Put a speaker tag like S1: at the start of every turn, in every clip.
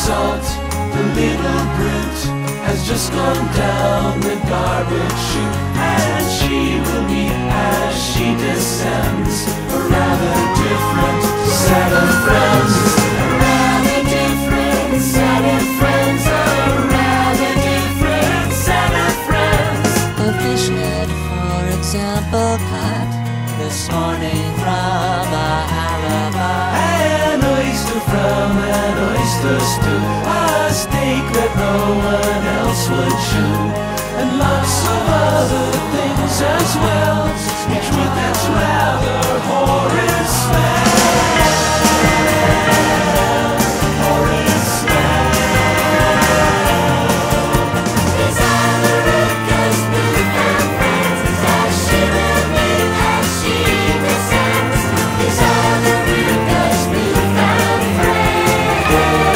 S1: salt, the little brute has just gone down the garbage chute, and she will meet as she descends a rather different set of friends. A rather different set of friends. A rather different set of friends.
S2: A fish head, for example, caught this morning from a alibi.
S1: An oyster from an oyster stew, a steak that no one else would chew, and lots of other things as well, each with its rather horrid smell. Horrid smell.
S3: These are the Rucka's newfound friends, as she will meet as she descends. These are the Rucka's newfound friends.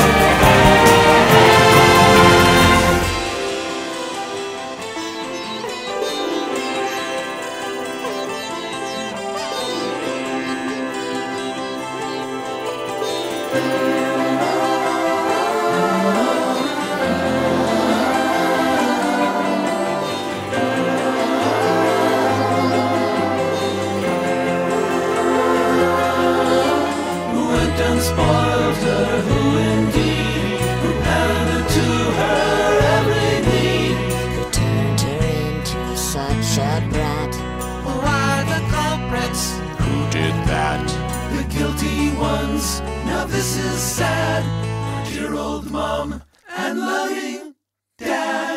S1: Who went and spoiled her? Who indeed? Who pandered to her every need?
S2: Who turned her into such a brat?
S1: Who are the culprits?
S4: Who did that?
S1: The guilty ones. Now this is sad. Dear old mom and loving dad.